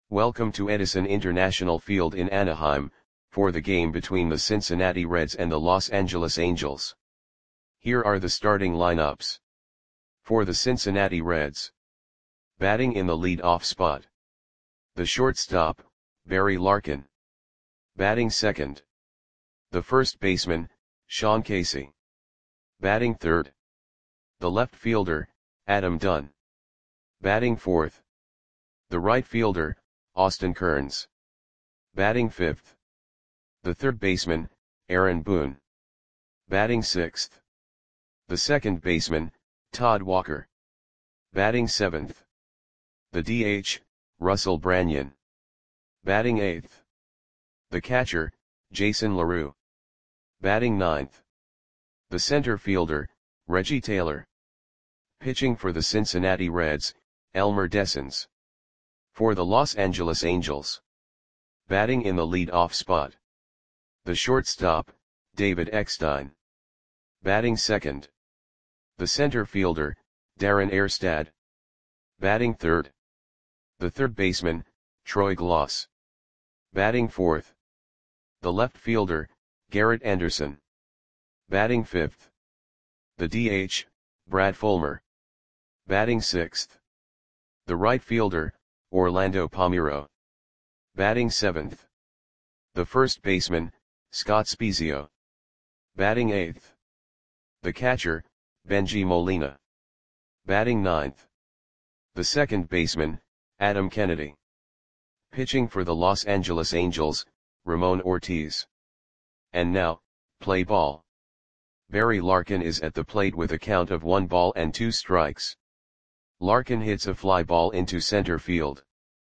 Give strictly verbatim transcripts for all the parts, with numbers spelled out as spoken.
Welcome to Edison International Field in Anaheim, for the game between the Cincinnati Reds and the Los Angeles Angels. Here are the starting lineups. For the Cincinnati Reds. Batting in the lead-off spot. The shortstop, Barry Larkin. Batting second. The first baseman, Sean Casey. Batting third. The left fielder, Adam Dunn. Batting fourth. The right fielder, Austin Kearns. Batting fifth. The third baseman, Aaron Boone. Batting sixth. The second baseman, Todd Walker. Batting seventh. The D H, Russell Branyan. Batting eighth. The catcher, Jason LaRue. Batting ninth. The center fielder, Reggie Taylor. Pitching for the Cincinnati Reds, Elmer Dessens. For the Los Angeles Angels. Batting in the lead-off spot. The shortstop, David Eckstein. Batting second. The center fielder, Darren Erstad. Batting third. The third baseman, Troy Gloss. Batting fourth. The left fielder, Garrett Anderson. Batting fifth. The D H, Brad Fulmer. Batting sixth. The right fielder, Orlando Palmeiro. Batting seventh. The first baseman, Scott Spiezio. Batting eighth. The catcher, Benji Molina. Batting ninth. The second baseman, Adam Kennedy. Pitching for the Los Angeles Angels, Ramon Ortiz. And now, play ball. Barry Larkin is at the plate with a count of one ball and two strikes. Larkin hits a fly ball into center field.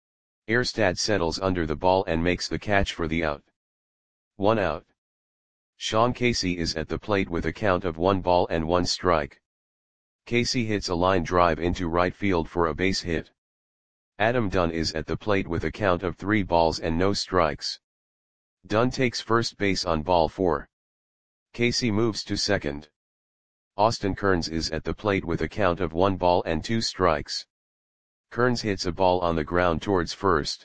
Erstad settles under the ball and makes the catch for the out. One out. Sean Casey is at the plate with a count of one ball and one strike. Casey hits a line drive into right field for a base hit. Adam Dunn is at the plate with a count of three balls and no strikes. Dunn takes first base on ball four. Casey moves to second. Austin Kearns is at the plate with a count of one ball and two strikes. Kearns hits a ball on the ground towards first.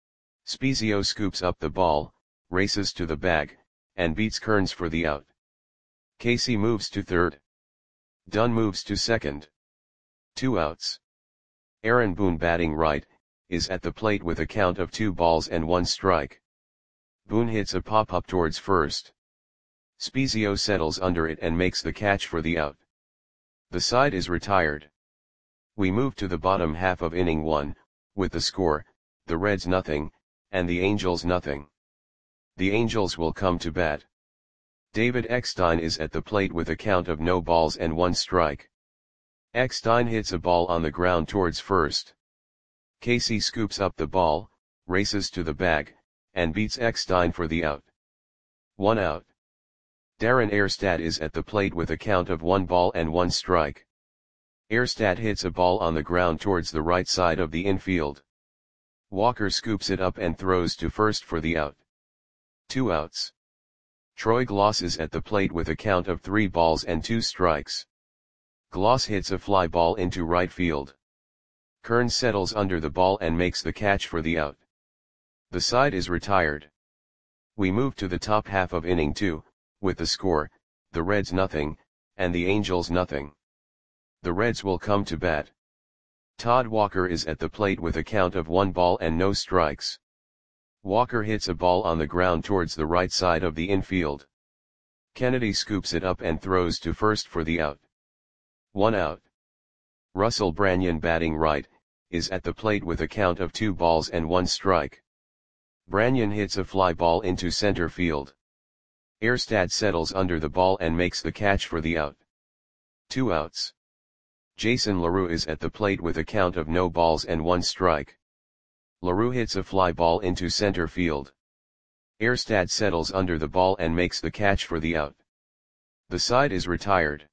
Spiezio scoops up the ball, races to the bag, and beats Kearns for the out. Casey moves to third. Dunn moves to second. Two outs. Aaron Boone, batting right, is at the plate with a count of two balls and one strike. Boone hits a pop-up towards first. Spiezio settles under it and makes the catch for the out. The side is retired. We move to the bottom half of inning one, with the score, the Reds nothing, and the Angels nothing. The Angels will come to bat. David Eckstein is at the plate with a count of no balls and one strike. Eckstein hits a ball on the ground towards first. Casey scoops up the ball, races to the bag, and beats Eckstein for the out. One out. Darren Erstad is at the plate with a count of one ball and one strike. Erstad hits a ball on the ground towards the right side of the infield. Walker scoops it up and throws to first for the out. Two outs. Troy Gloss is at the plate with a count of three balls and two strikes. Gloss hits a fly ball into right field. Kearns settles under the ball and makes the catch for the out. The side is retired. We move to the top half of inning two, with the score, the Reds nothing, and the Angels nothing. The Reds will come to bat. Todd Walker is at the plate with a count of one ball and no strikes. Walker hits a ball on the ground towards the right side of the infield. Kennedy scoops it up and throws to first for the out. One out. Russell Branyan, batting right, is at the plate with a count of two balls and one strike. Branyan hits a fly ball into center field. Erstad settles under the ball and makes the catch for the out. Two outs. Jason LaRue is at the plate with a count of no balls and one strike. LaRue hits a fly ball into center field. Erstad settles under the ball and makes the catch for the out. The side is retired.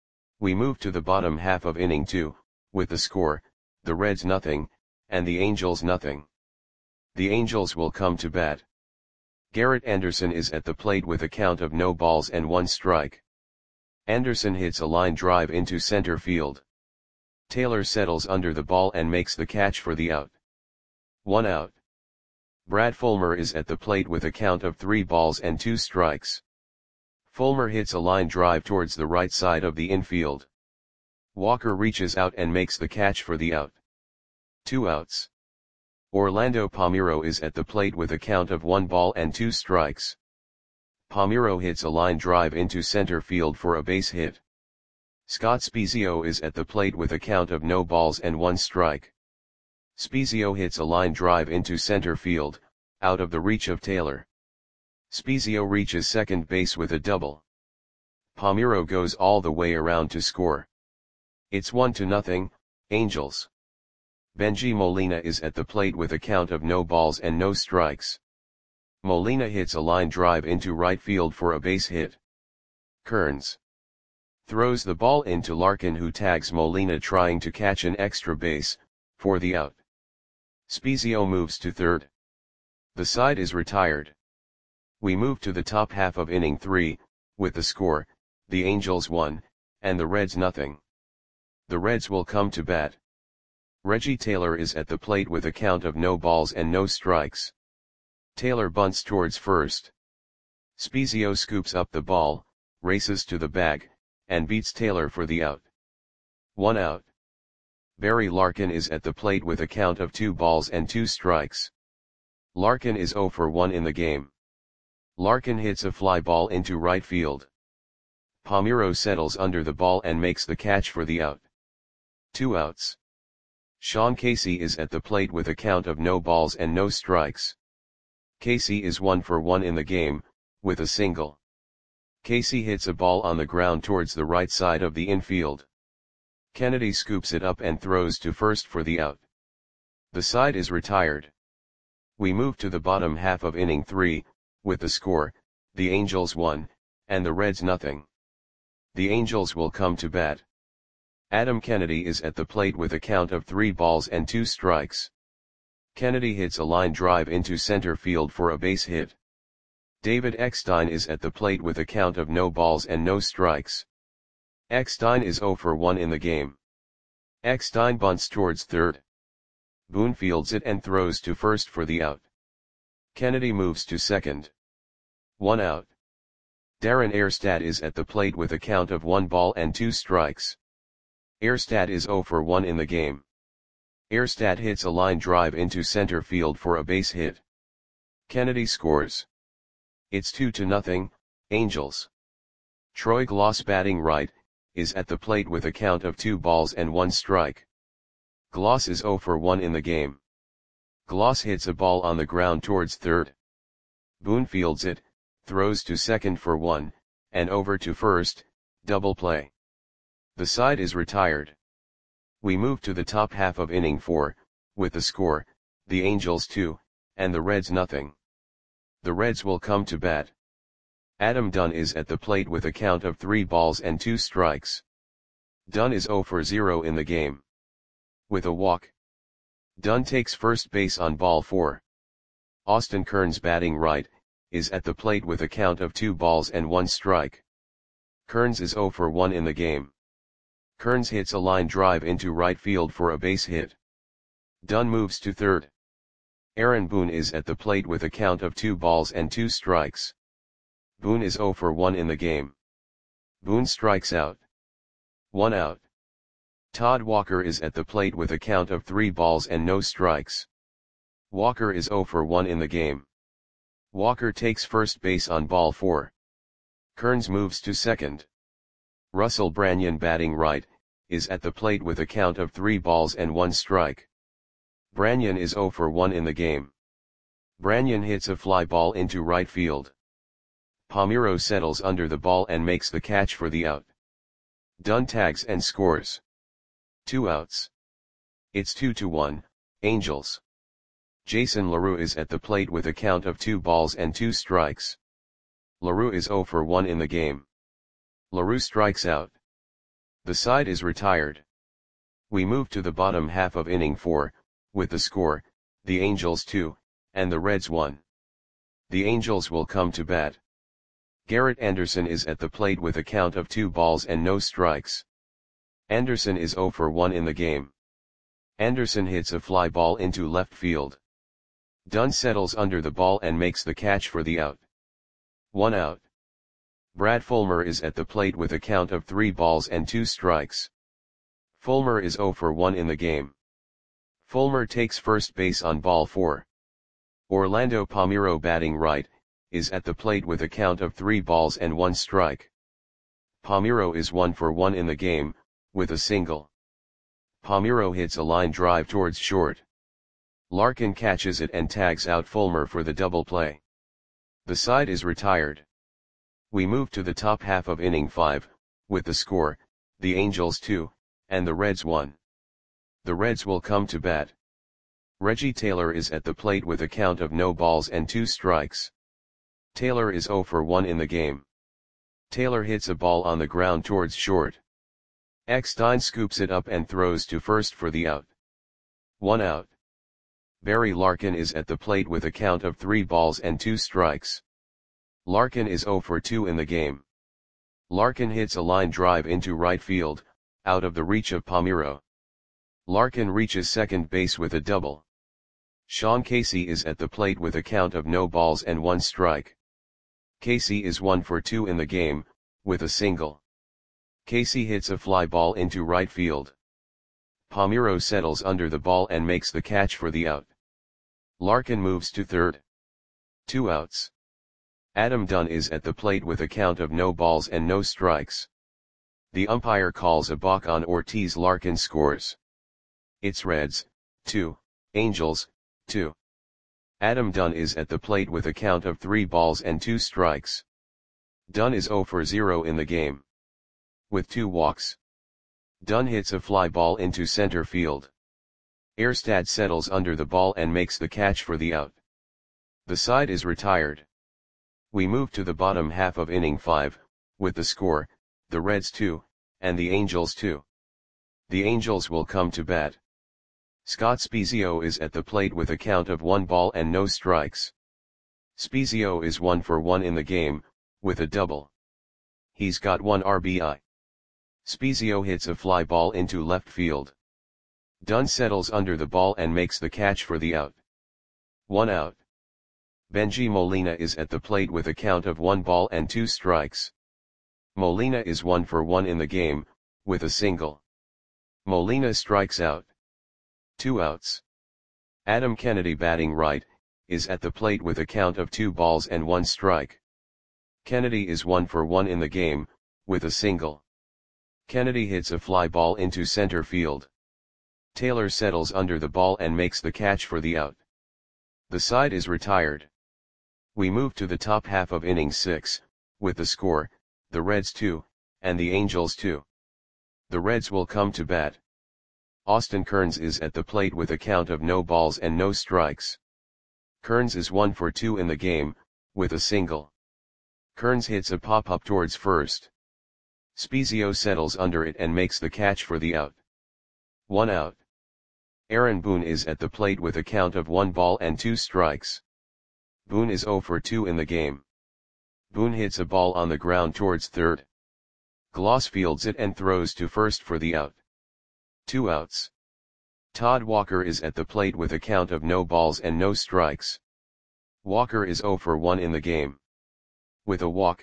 We move to the bottom half of inning two, with the score, the Reds nothing, and the Angels nothing. The Angels will come to bat. Garrett Anderson is at the plate with a count of no balls and one strike. Anderson hits a line drive into center field. Taylor settles under the ball and makes the catch for the out. One out. Brad Fulmer is at the plate with a count of three balls and two strikes. Fulmer hits a line drive towards the right side of the infield. Walker reaches out and makes the catch for the out. Two outs. Orlando Palmeiro is at the plate with a count of one ball and two strikes. Palmeiro hits a line drive into center field for a base hit. Scott Spiezio is at the plate with a count of no balls and one strike. Spiezio hits a line drive into center field, out of the reach of Taylor. Spiezio reaches second base with a double. Palmeiro goes all the way around to score. It's one to nothing, Angels. Bengie Molina is at the plate with a count of no balls and no strikes. Molina hits a line drive into right field for a base hit. Kearns throws the ball into Larkin, who tags Molina trying to catch an extra base, for the out. Spiezio moves to third. The side is retired. We move to the top half of inning three, with the score, the Angels one, and the Reds nothing. The Reds will come to bat. Reggie Taylor is at the plate with a count of no balls and no strikes. Taylor bunts towards first. Spiezio scoops up the ball, races to the bag, and beats Taylor for the out. One out. Barry Larkin is at the plate with a count of two balls and two strikes. Larkin is oh for one in the game. Larkin hits a fly ball into right field. Palmeiro settles under the ball and makes the catch for the out. Two outs. Sean Casey is at the plate with a count of no balls and no strikes. Casey is one for one in the game, with a single. Casey hits a ball on the ground towards the right side of the infield. Kennedy scoops it up and throws to first for the out. The side is retired. We move to the bottom half of inning three, with the score, the Angels one, and the Reds nothing. The Angels will come to bat. Adam Kennedy is at the plate with a count of three balls and two strikes. Kennedy hits a line drive into center field for a base hit. David Eckstein is at the plate with a count of no balls and no strikes. Eckstein is oh for one in the game. Eckstein bunts towards third. Boone fields it and throws to first for the out. Kennedy moves to second. One out. Darren Erstad is at the plate with a count of one ball and two strikes. Erstad is oh for one in the game. Erstad hits a line drive into center field for a base hit. Kennedy scores. It's two to nothing, Angels. Troy Gloss, batting right, is at the plate with a count of two balls and one strike. Gloss is oh for one in the game. Gloss hits a ball on the ground towards third. Boone fields it, throws to second for one, and over to first, double play. The side is retired. We move to the top half of inning four, with the score, the Angels two, and the Reds nothing. The Reds will come to bat. Adam Dunn is at the plate with a count of three balls and two strikes. Dunn is oh for zero in the game. With a walk. Dunn takes first base on ball four. Austin Kearns, batting right, is at the plate with a count of two balls and one strike. Kearns is oh for one in the game. Kearns hits a line drive into right field for a base hit. Dunn moves to third. Aaron Boone is at the plate with a count of two balls and two strikes. Boone is oh for one in the game. Boone strikes out. One out. Todd Walker is at the plate with a count of three balls and no strikes. Walker is oh for one in the game. Walker takes first base on ball four. Kearns moves to second. Russell Branyan, batting right, is at the plate with a count of three balls and one strike. Branyan is oh for one in the game. Branyan hits a fly ball into right field. Palmeiro settles under the ball and makes the catch for the out. Dunn tags and scores. Two outs. It's two to one, Angels. Jason LaRue is at the plate with a count of two balls and two strikes. LaRue is oh for one in the game. LaRue strikes out. The side is retired. We move to the bottom half of inning four, with the score, the Angels two, and the Reds one. The Angels will come to bat. Garrett Anderson is at the plate with a count of two balls and no strikes. Anderson is oh for one in the game. Anderson hits a fly ball into left field. Dunn settles under the ball and makes the catch for the out. One out. Brad Fulmer is at the plate with a count of three balls and two strikes. Fulmer is zero for one in the game. Fulmer takes first base on ball four. Orlando Palmeiro, batting right, is at the plate with a count of three balls and one strike. Palmeiro is one for one in the game, with a single. Palmeiro hits a line drive towards short. Larkin catches it and tags out Fulmer for the double play. The side is retired. We move to the top half of inning five, with the score, the Angels two, and the Reds one. The Reds will come to bat. Reggie Taylor is at the plate with a count of no balls and two strikes. Taylor is zero for one in the game. Taylor hits a ball on the ground towards short. Eckstein scoops it up and throws to first for the out. One out. Barry Larkin is at the plate with a count of three balls and two strikes. Larkin is zero for two in the game. Larkin hits a line drive into right field, out of the reach of Palmeiro. Larkin reaches second base with a double. Sean Casey is at the plate with a count of no balls and one strike. Casey is one for two in the game, with a single. Casey hits a fly ball into right field. Palmeiro settles under the ball and makes the catch for the out. Larkin moves to third. Two outs. Adam Dunn is at the plate with a count of no balls and no strikes. The umpire calls a balk on Ortiz. Larkin scores. It's Reds, two, Angels, two. Adam Dunn is at the plate with a count of three balls and two strikes. Dunn is zero for zero in the game. With two walks. Dunn hits a fly ball into center field. Erstad settles under the ball and makes the catch for the out. The side is retired. We move to the bottom half of inning five, with the score, the Reds two, and the Angels two. The Angels will come to bat. Scott Spiezio is at the plate with a count of one ball and no strikes. Spiezio is one for one in the game, with a double. He's got one R B I. Spiezio hits a fly ball into left field. Dunn settles under the ball and makes the catch for the out. One out. Benji Molina is at the plate with a count of one ball and two strikes. Molina is one for one in the game, with a single. Molina strikes out. Two outs. Adam Kennedy, batting right, is at the plate with a count of two balls and one strike. Kennedy is one for one in the game, with a single. Kennedy hits a fly ball into center field. Taylor settles under the ball and makes the catch for the out. The side is retired. We move to the top half of inning six, with the score, the Reds two, and the Angels two. The Reds will come to bat. Austin Kearns is at the plate with a count of no balls and no strikes. Kearns is one for two in the game, with a single. Kearns hits a pop-up towards first. Spiezio settles under it and makes the catch for the out. One out. Aaron Boone is at the plate with a count of one ball and two strikes. Boone is zero for two in the game. Boone hits a ball on the ground towards third. Gloss fields it and throws to first for the out. Two outs. Todd Walker is at the plate with a count of no balls and no strikes. Walker is zero for one in the game. With a walk.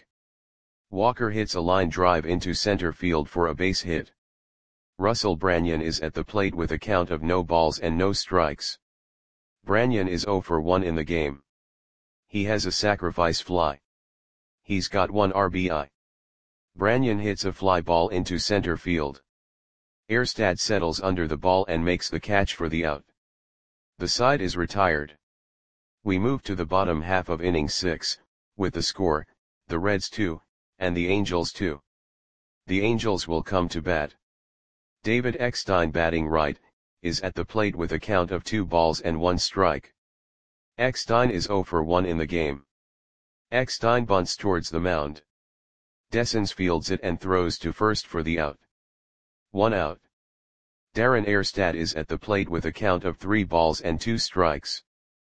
Walker hits a line drive into center field for a base hit. Russell Branyan is at the plate with a count of no balls and no strikes. Branyan is zero for one in the game. He has a sacrifice fly. He's got one R B I. Branyan hits a fly ball into center field. Erstad settles under the ball and makes the catch for the out. The side is retired. We move to the bottom half of inning six, with the score, the Reds two, and the Angels two. The Angels will come to bat. David Eckstein, batting right, is at the plate with a count of two balls and one strike. Eckstein is zero for one in the game. Eckstein bunts towards the mound. Dessens fields it and throws to first for the out. One out. Darren Erstad is at the plate with a count of three balls and two strikes.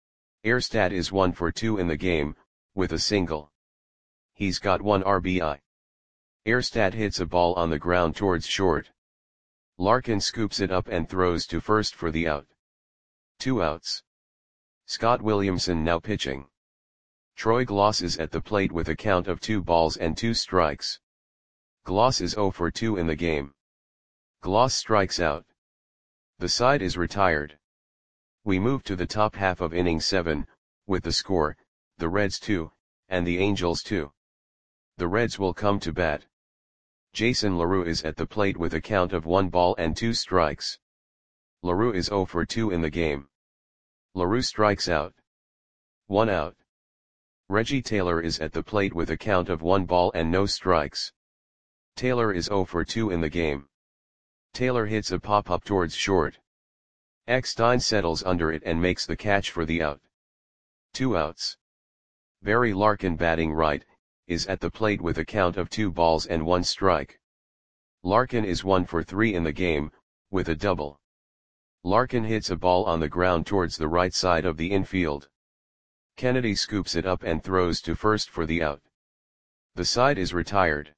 Erstad is one for two in the game, with a single. He's got one R B I. Erstad hits a ball on the ground towards short. Larkin scoops it up and throws to first for the out. Two outs. Scott Williamson now pitching. Troy Gloss is at the plate with a count of two balls and two strikes. Gloss is zero for two in the game. Gloss strikes out. The side is retired. We move to the top half of inning seven, with the score, the Reds two, and the Angels two. The Reds will come to bat. Jason LaRue is at the plate with a count of one ball and two strikes. LaRue is zero for two in the game. LaRue strikes out. One out. Reggie Taylor is at the plate with a count of one ball and no strikes. Taylor is zero for two in the game. Taylor hits a pop-up towards short. Eckstein settles under it and makes the catch for the out. Two outs. Barry Larkin, batting right, is at the plate with a count of two balls and one strike. Larkin is one for three in the game, with a double. Larkin hits a ball on the ground towards the right side of the infield. Kennedy scoops it up and throws to first for the out. The side is retired.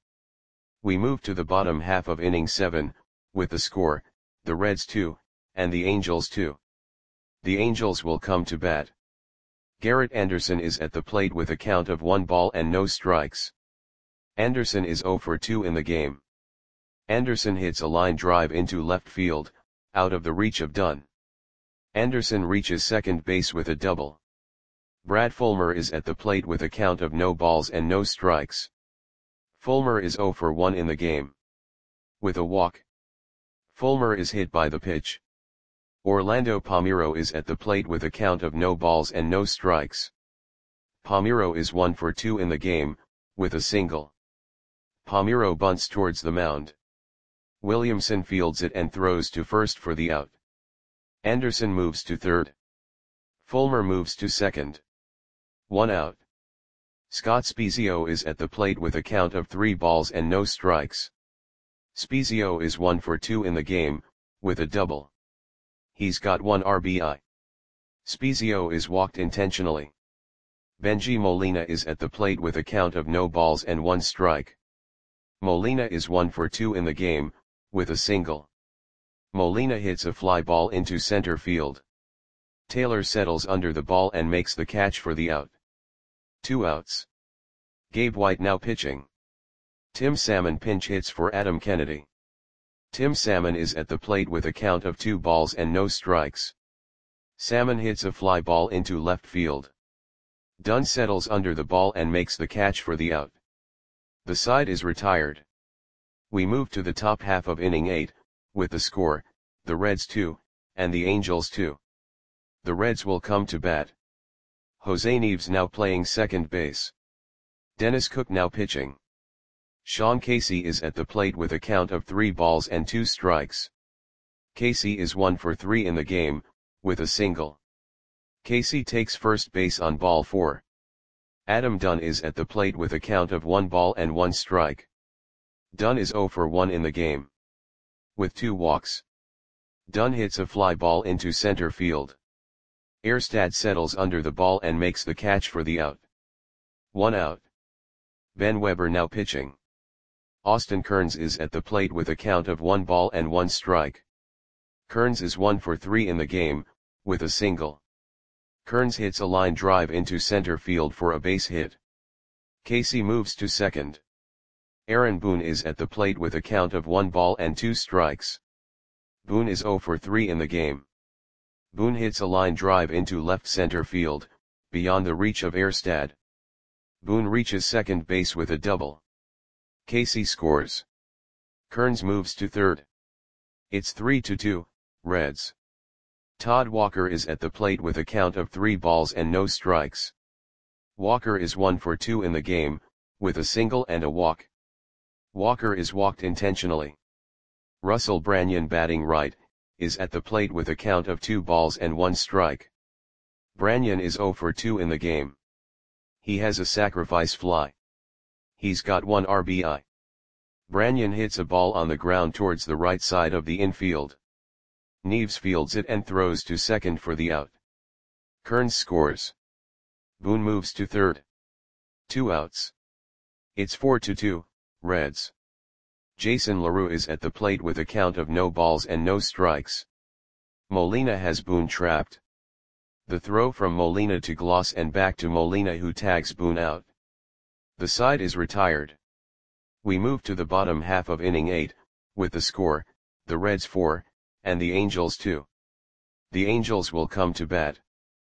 We move to the bottom half of inning seven, with the score, the Reds two, and the Angels two. The Angels will come to bat. Garrett Anderson is at the plate with a count of one ball and no strikes. Anderson is zero for two in the game. Anderson hits a line drive into left field, out of the reach of Dunn. Anderson reaches second base with a double. Brad Fulmer is at the plate with a count of no balls and no strikes. Fulmer is zero for one in the game. With a walk. Fulmer is hit by the pitch. Orlando Palmeiro is at the plate with a count of no balls and no strikes. Palmeiro is one for two in the game, with a single. Palmeiro bunts towards the mound. Williamson fields it and throws to first for the out. Anderson moves to third. Fulmer moves to second. One out. Scott Spiezio is at the plate with a count of three balls and no strikes. Spiezio is one for two in the game, with a double. He's got one R B I. Spiezio is walked intentionally. Benji Molina is at the plate with a count of no balls and one strike. Molina is one for two in the game, with a single. Molina hits a fly ball into center field. Taylor settles under the ball and makes the catch for the out. Two outs. Gabe White now pitching. Tim Salmon pinch hits for Adam Kennedy. Tim Salmon is at the plate with a count of two balls and no strikes. Salmon hits a fly ball into left field. Dunn settles under the ball and makes the catch for the out. The side is retired. We move to the top half of inning eight, with the score, the Reds two, and the Angels two. The Reds will come to bat. Jose Neves now playing second base. Dennis Cook now pitching. Sean Casey is at the plate with a count of three balls and two strikes. Casey is one for three in the game, with a single. Casey takes first base on ball four. Adam Dunn is at the plate with a count of one ball and one strike. Dunn is zero for one in the game. With two walks. Dunn hits a fly ball into center field. Erstad settles under the ball and makes the catch for the out. One out. Ben Weber now pitching. Austin Kearns is at the plate with a count of one ball and one strike. Kearns is one for three in the game, with a single. Kearns hits a line drive into center field for a base hit. Casey moves to second. Aaron Boone is at the plate with a count of one ball and two strikes. Boone is zero for three in the game. Boone hits a line drive into left center field, beyond the reach of Erstad. Boone reaches second base with a double. Casey scores. Kearns moves to third. It's three to two, Reds. Todd Walker is at the plate with a count of three balls and no strikes. Walker is one for two in the game, with a single and a walk. Walker is walked intentionally. Russell Branyan, batting right, is at the plate with a count of two balls and one strike. Branyan is zero for two in the game. He has a sacrifice fly. He's got one R B I. Branyan hits a ball on the ground towards the right side of the infield. Neves fields it and throws to second for the out. Kearns scores. Boone moves to third. Two outs. It's four to two, Reds. Jason LaRue is at the plate with a count of no balls and no strikes. Molina has Boone trapped. The throw from Molina to Gloss and back to Molina, who tags Boone out. The side is retired. We move to the bottom half of inning eight, with the score, the Reds four, and the Angels two. The Angels will come to bat.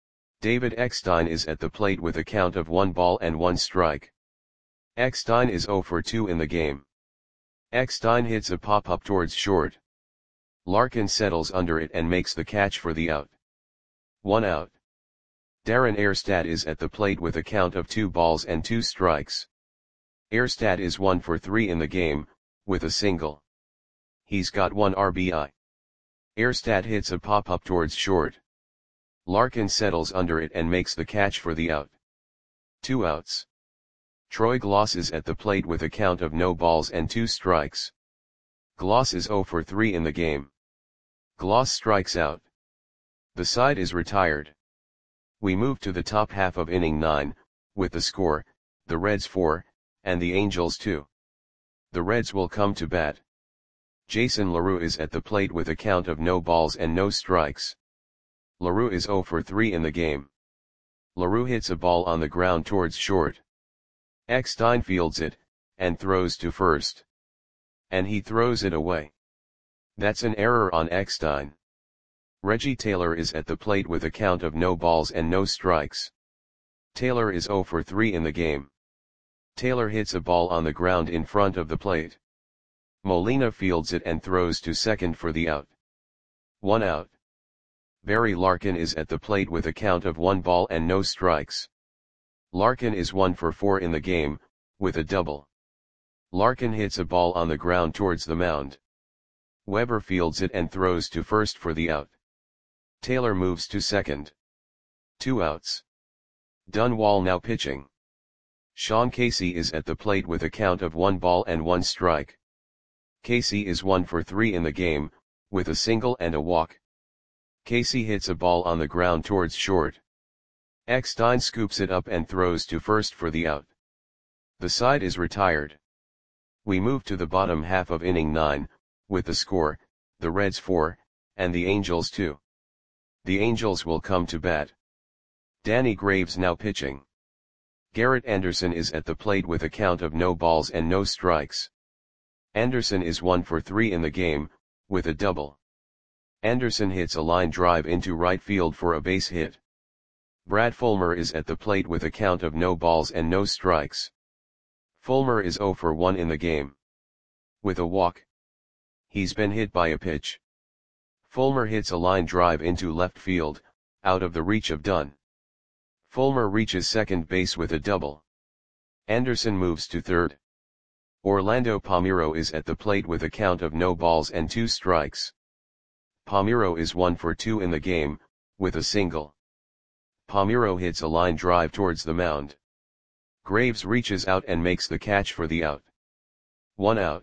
David Eckstein is at the plate with a count of one ball and one strike. Eckstein is zero for two in the game. Eckstein hits a pop-up towards short. Larkin settles under it and makes the catch for the out. One out. Darren Erstad is at the plate with a count of two balls and two strikes. Erstad is one for three in the game, with a single. He's got one R B I. Erstad hits a pop-up towards short. Larkin settles under it and makes the catch for the out. Two outs. Troy Gloss is at the plate with a count of no balls and two strikes. Gloss is zero for three in the game. Gloss strikes out. The side is retired. We move to the top half of inning nine, with the score, the Reds four, and the Angels two. The Reds will come to bat. Jason LaRue is at the plate with a count of no balls and no strikes. LaRue is zero for three in the game. LaRue hits a ball on the ground towards short. Eckstein fields it, and throws to first. And he throws it away. That's an error on Eckstein. Reggie Taylor is at the plate with a count of no balls and no strikes. Taylor is zero for three in the game. Taylor hits a ball on the ground in front of the plate. Molina fields it and throws to second for the out. One out. Barry Larkin is at the plate with a count of one ball and no strikes. Larkin is one for four in the game, with a double. Larkin hits a ball on the ground towards the mound. Weber fields it and throws to first for the out. Taylor moves to second. Two outs. Dunwall now pitching. Sean Casey is at the plate with a count of one ball and one strike. Casey is one for three in the game, with a single and a walk. Casey hits a ball on the ground towards short. Eckstein scoops it up and throws to first for the out. The side is retired. We move to the bottom half of inning nine, with the score, the Reds four, and the Angels two. The Angels will come to bat. Danny Graves now pitching. Garrett Anderson is at the plate with a count of no balls and no strikes. Anderson is one for three in the game, with a double. Anderson hits a line drive into right field for a base hit. Brad Fulmer is at the plate with a count of no balls and no strikes. Fulmer is zero for one in the game. With a walk. He's been hit by a pitch. Fulmer hits a line drive into left field, out of the reach of Dunn. Fulmer reaches second base with a double. Anderson moves to third. Orlando Palmeiro is at the plate with a count of no balls and two strikes. Palmeiro is one for two in the game, with a single. Palmeiro hits a line drive towards the mound. Graves reaches out and makes the catch for the out. One out.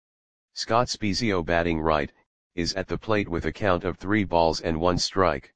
Scott Spiezio, batting right, is at the plate with a count of three balls and one strike.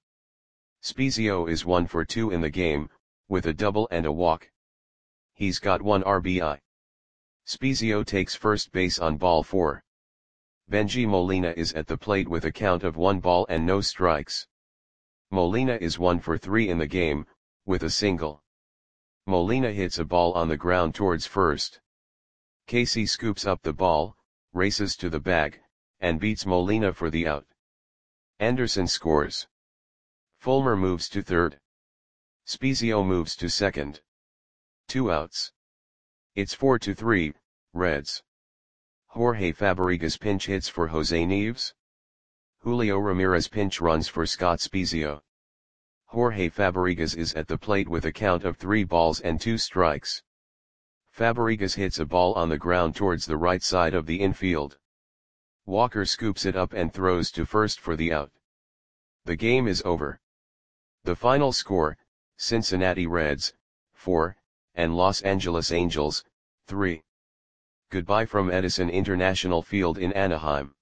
Spiezio is one for two in the game, with a double and a walk. He's got one R B I. Spiezio takes first base on ball four. Benji Molina is at the plate with a count of one ball and no strikes. Molina is one for three in the game, with a single. Molina hits a ball on the ground towards first. Casey scoops up the ball, races to the bag, and beats Molina for the out. Anderson scores. Fulmer moves to third. Spiezio moves to second. Two outs. It's four to three, Reds. Jorge Fabregas pinch hits for Jose Nieves. Julio Ramirez pinch runs for Scott Spiezio. Jorge Fabregas is at the plate with a count of three balls and two strikes. Fabregas hits a ball on the ground towards the right side of the infield. Walker scoops it up and throws to first for the out. The game is over. The final score, Cincinnati Reds, four, and Los Angeles Angels, three. Goodbye from Edison International Field in Anaheim.